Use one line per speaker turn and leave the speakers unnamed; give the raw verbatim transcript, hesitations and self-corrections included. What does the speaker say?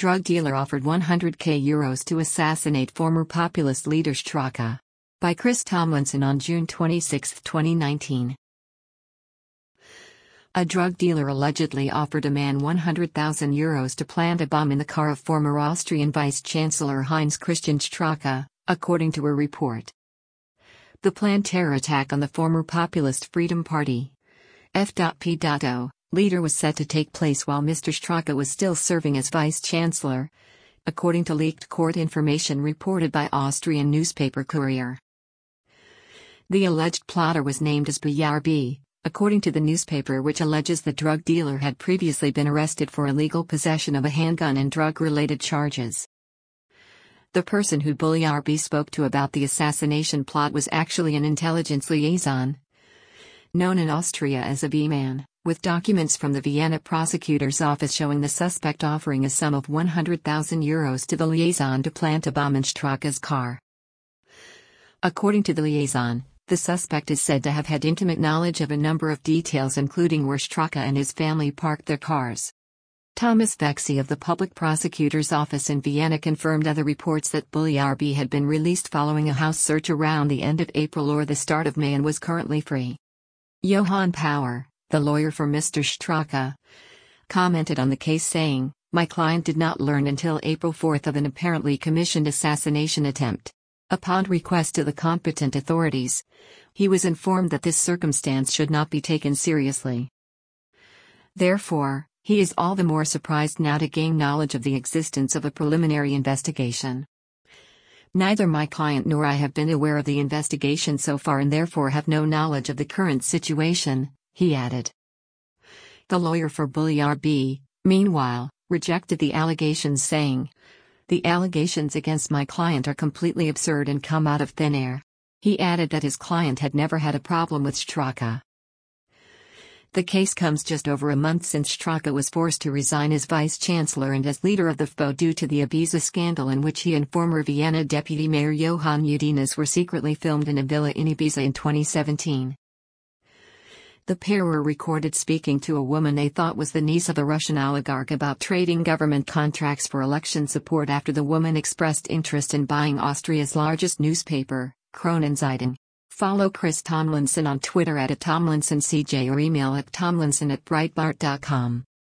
Drug dealer offered one hundred thousand euros to assassinate former populist leader Straka. By Chris Tomlinson on June twenty-sixth, twenty nineteen. A drug dealer allegedly offered a man one hundred thousand euros to plant a bomb in the car of former Austrian Vice-Chancellor Heinz Christian Straka, according to a report. The planned terror attack on the former populist Freedom Party F P O leader was set to take place while Mister Straka was still serving as vice-chancellor, according to leaked court information reported by Austrian newspaper Kurier. The alleged plotter was named as B R B, according to the newspaper, which alleges the drug dealer had previously been arrested for illegal possession of a handgun and drug-related charges. The person who B R B spoke to about the assassination plot was actually an intelligence liaison, known in Austria as a V-man, with documents from the Vienna prosecutor's office showing the suspect offering a sum of one hundred thousand euros to the liaison to plant a bomb in Straka's car. According to the liaison, the suspect is said to have had intimate knowledge of a number of details, including where Straka and his family parked their cars. Thomas Vexi of the public prosecutor's office in Vienna confirmed other reports that B R B had been released following a house search around the end of April or the start of May and was currently free. Johann Power, the lawyer for Mister Straka, commented on the case saying, "My client did not learn until April fourth of an apparently commissioned assassination attempt. Upon request to the competent authorities, he was informed that this circumstance should not be taken seriously. Therefore, he is all the more surprised now to gain knowledge of the existence of a preliminary investigation. Neither my client nor I have been aware of the investigation so far and therefore have no knowledge of the current situation," he added. The lawyer for B R B, meanwhile, rejected the allegations, saying, "The allegations against my client are completely absurd and come out of thin air." He added that his client had never had a problem with Straka. The case comes just over a month since Straka was forced to resign as vice-chancellor and as leader of the F P O due to the Ibiza scandal, in which he and former Vienna deputy mayor Johann Udinus were secretly filmed in a villa in Ibiza in twenty seventeen. The pair were recorded speaking to a woman they thought was the niece of a Russian oligarch about trading government contracts for election support after the woman expressed interest in buying Austria's largest newspaper, Kronenzeitung. Follow Chris Tomlinson on Twitter at Tomlinson C J or email at tomlinson at breitbart dot com.